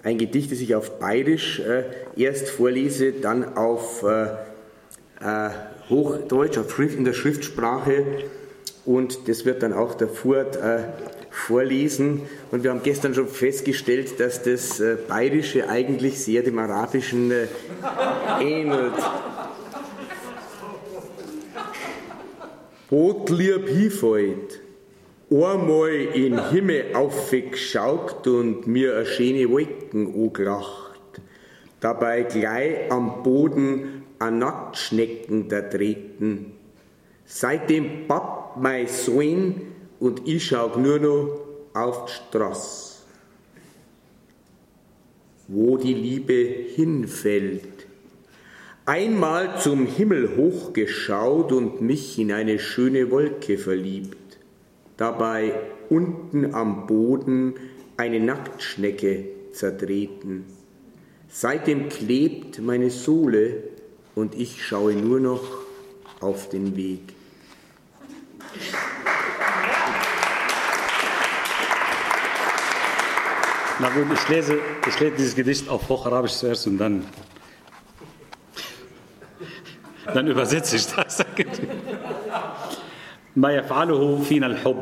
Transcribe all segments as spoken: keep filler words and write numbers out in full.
ein Gedicht, das ich auf Bayerisch äh, erst vorlese, dann auf äh, äh, Hochdeutsch, auf Schrift, in der Schriftsprache, und das wird dann auch der Furt äh, vorlesen. Und wir haben gestern schon festgestellt, dass das äh, Bayerische eigentlich sehr dem Arabischen äh, ähnelt. Brotlieb hifalt, einmal in den Himmel aufgeschaut und mir eine schöne Wolken angelacht. Dabei gleich am Boden ein Nacktschnecken da treten. Seitdem pappt mein Sohn und ich schau nur noch auf die Straße, wo die Liebe hinfällt. Einmal zum Himmel hochgeschaut und mich in eine schöne Wolke verliebt. Dabei unten am Boden eine Nacktschnecke zertreten. Seitdem klebt meine Sohle und ich schaue nur noch auf den Weg. Na gut, ich lese, ich lese dieses Gedicht auf Hocharabisch zuerst und dann, dann übersetze ich das. ما يفعله فينا الحب.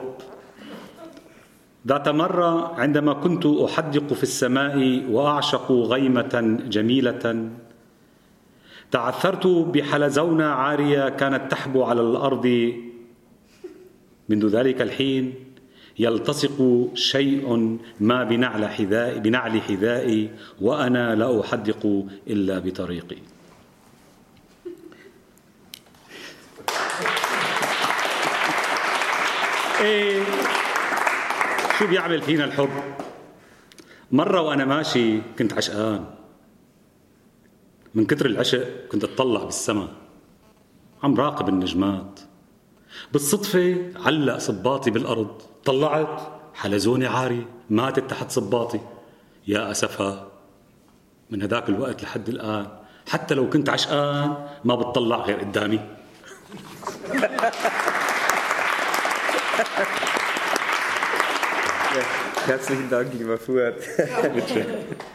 ذات مرة عندما كنت أحدق في السماء وأعشق غيمة جميلة، تعثرت بحلزونة عارية كانت تحبو على الأرض. منذ ذلك الحين يلتصق شيء ما بنعل حذائي بنعل حذائي وأنا لا أحدق إلا بطريقي. إيه شو بيعمل فينا الحب؟ مرة وأنا ماشي كنت عشقان، من كتر العشق كنت أتطلع بالسما عم راقب النجمات. بالصدفة علق صباطي بالأرض، طلعت حلزوني عاري ماتت تحت صباطي. يا أسفها، من هذاك الوقت لحد الآن حتى لو كنت عشقان ما بتطلع غير قدامي. Herzlichen Dank, lieber Furt. Bitte.